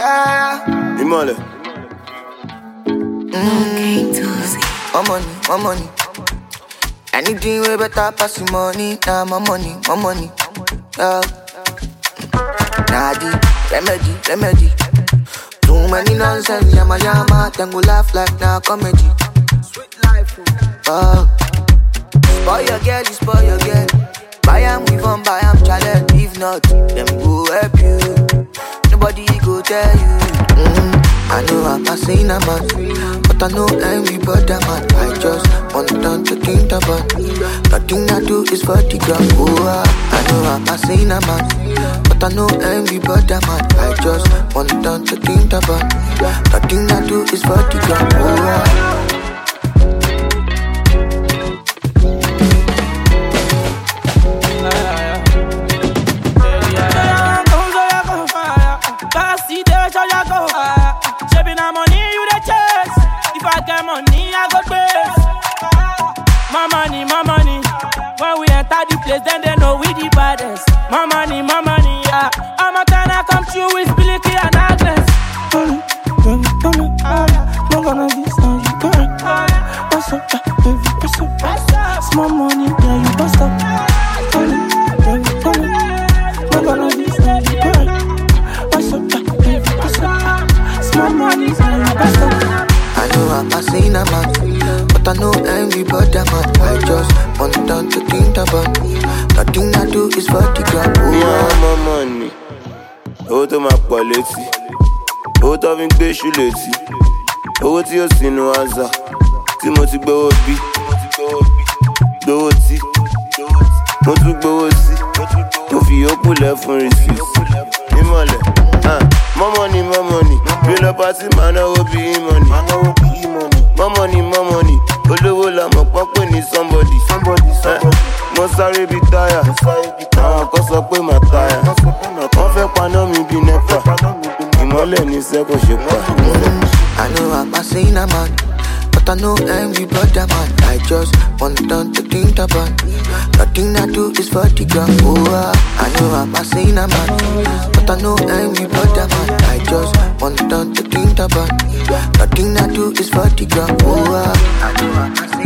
yeah. Imole. More money. Anything way better pass the money. Nah, more money. Yeah. Nah, the remedy. Too many nonsense, yama. Then go laugh like nah comedy. Sweet life, spoil your girl. Buy am, we won't buy am, challenge. If not, them go help you. Nobody go tell you. I know I'm passing a man, but I know everybody man. I just want them to think about. Nothing I do is for the gram. Oh, I know I'm passing a man, but I know everybody man. I just want them to think about. Nothing I do is for the gram. Oh, money, I got base. More money. When we enter the place, then they know we the baddest. More money, yeah. I'm a time I come through with Billy and Agnes. I'm gonna be so you girl. What's up, baby? What's up? Small money, yeah, you bust up. I'm gonna be so you girl. What's up, baby? What's up? Small money, yeah, you bust up. I know I'm passing a man, but I know everybody man. I just want them to think about. Nothing I do is for the gram. More money. Owó tó máa pọ̀ létí. Owó tó fi ń gbé ṣú létí. Owó tí yóò sínú àzà. Tí mo ti gbowó bí. Gbowó tí. Mo tún gbowó sí. Mo fi yòókù lẹ̀ fún rìsíìsì. Ìmọ̀lẹ̀. More money. Bí lọ pàtí máa náwó bí money. More money. Olówó la mọ̀ pọ́pẹ́ ní somebody. Mo sáré bí táyà. Àwọn kan sọ pé màá táyà. Wọ́n fẹ́ paná mi bí nẹ́pà. Ìmọ́lẹ̀ ní sẹ́kọ̀ ṣe pa. I know I'm passing a man, but I know everybody man. I just want them to think about. Nothing I do is for the gram. Oh, I know I'm passing a man, but I know everybody man. I just want them to think about. Nothing I do is for the gram. Oh, I know I'm passing